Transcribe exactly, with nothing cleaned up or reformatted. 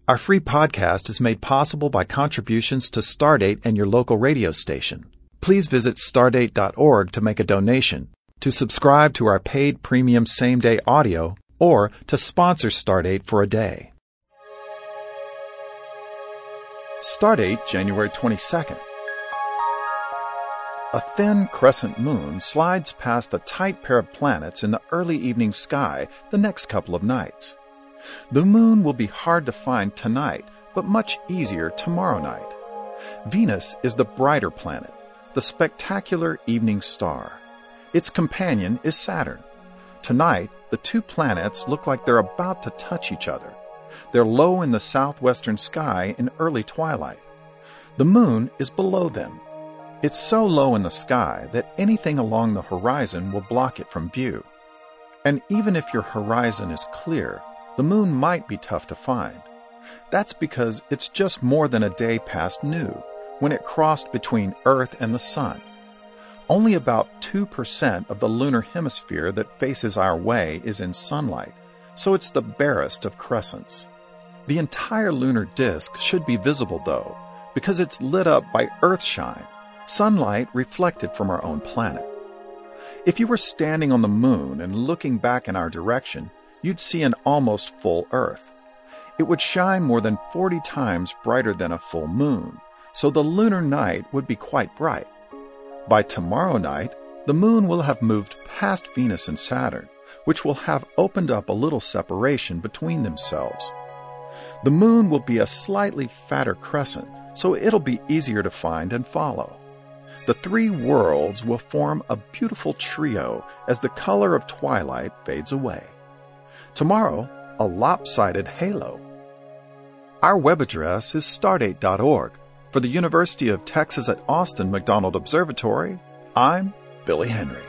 Our free podcast is made possible by contributions to Stardate and your local radio station. Please visit stardate dot org to make a donation, to subscribe to our paid premium same-day audio, or to sponsor Stardate for a day. Stardate, January twenty-second. A thin crescent moon slides past a tight pair of planets in the early evening sky the next couple of nights. The moon will be hard to find tonight, but much easier tomorrow night. Venus is the brighter planet, the spectacular evening star. Its companion is Saturn. Tonight, the two planets look like they're about to touch each other. They're low in the southwestern sky in early twilight. The moon is below them. It's so low in the sky that anything along the horizon will block it from view. And even if your horizon is clear, the moon might be tough to find. That's because it's just more than a day past new, when it crossed between Earth and the Sun. Only about two percent of the lunar hemisphere that faces our way is in sunlight, so it's the barest of crescents. The entire lunar disk should be visible, though, because it's lit up by Earthshine, sunlight reflected from our own planet. If you were standing on the moon and looking back in our direction, you'd see an almost full Earth. It would shine more than forty times brighter than a full moon, so the lunar night would be quite bright. By tomorrow night, the moon will have moved past Venus and Saturn, which will have opened up a little separation between themselves. The moon will be a slightly fatter crescent, so it'll be easier to find and follow. The three worlds will form a beautiful trio as the color of twilight fades away. Tomorrow, a lopsided halo. Our web address is stardate dot org. For the University of Texas at Austin McDonald Observatory, I'm Billy Henry.